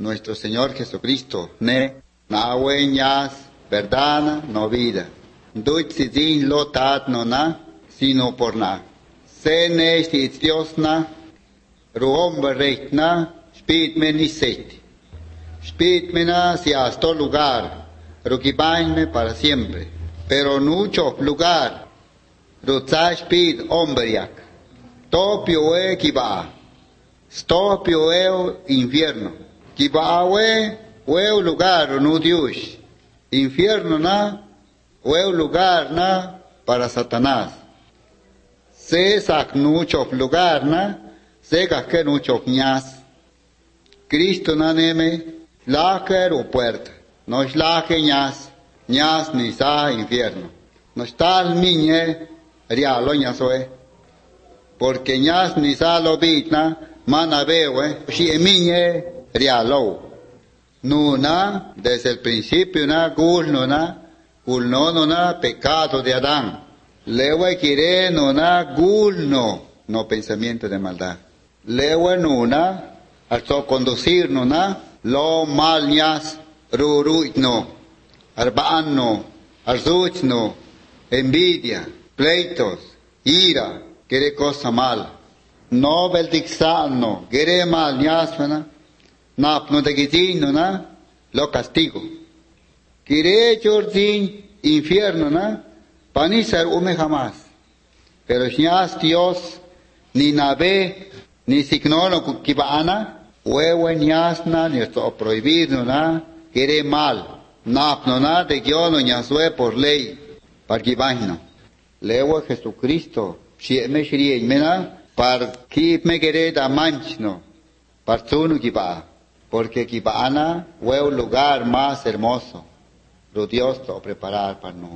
nuestro Señor Jesucristo, ne, na hueñas, verdad, no vida. Duch si lo tat no na, sino por na. Se ne Dios na, ruom bereit na, spit me ni seit. Spit me na si hasta lugar, rukibainme para siempre. Pero nucho lugar, rutzai spit omberiak. Topio kiba. Stopio infierno. Kiba lugar no Dios. Infierno na, lugar na para Satanás. Se sak nucho lugar na, se que nucho ñas. Cristo na neme, laker o puerta. Nos lake ñas ni sa infierno. Nos tal miñe, rialo ñasoe. Porque ñas ni sa lo bitna, mana veo, si miñe, rialo. Nuna, desde el principio na, gulno na, pecado de Adán. Lewe quiere nuna, gulno, no pensamiento de maldad. Lewe nuna, al conducir nuna, lo mal ñas, ruruitno, arbano, arzuchno, envidia, pleitos, ira, quiere cosa mal. No beldixano, quiere mal ñas, napno de gitino, lo castigo. Quiere chortin infierno, panisar jamás. Pero ñas Dios, ni nabe, ni signono kibaana, huevo ñasna, ni esto prohibido, quiere mal. Napno de guiono ñasue por ley, para kibajno. Lewa Jesucristo, sieme shriemena, para kip me quiere da manchno, para tuno kiba. Porque kibaana, huevo lugar más hermoso, lo Dios lo preparar para no.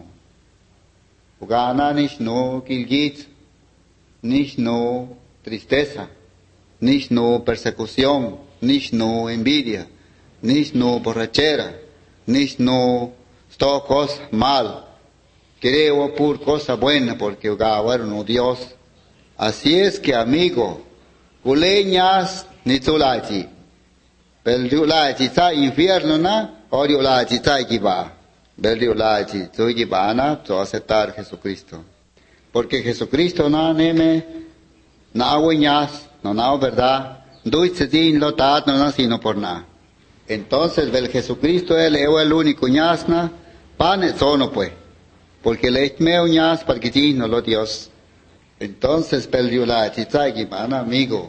Ugana nish no kilgit, nish no tristeza, nish no persecución, nish no envidia, nish no borrachera, nish no todo cosa mal. Creo por cosa buena porque bueno Dios. Así es que amigo, uleñas ni tulachi. Beldulachi ta infierno na, oriolachi ta ikiba. Beldulachi tu ikibana, tu aceptar Jesucristo. Porque Jesucristo na neme, na hueñas, no na verdad, dulce sin lo tat no sino por nada. Entonces, el Jesucristo él es el único ñasna, pan sono pues. Porque le echmeo ñas para que no lo Dios. Entonces, Beldulachi ta ikibana, amigo.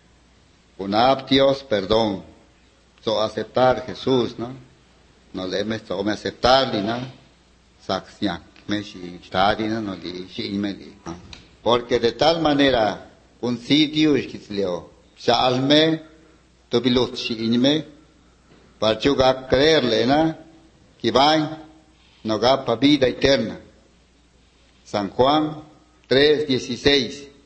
Unab Dios, perdón. So aceptar Jesús, ¿no? No le me so me aceptar ni na saxiak me si stadina no li si me li. Porque de tal manera un sitio es que leo salme to bilut si inme para chuga creerle, ¿no? Que va no ga pa vida eterna. San Juan 3:16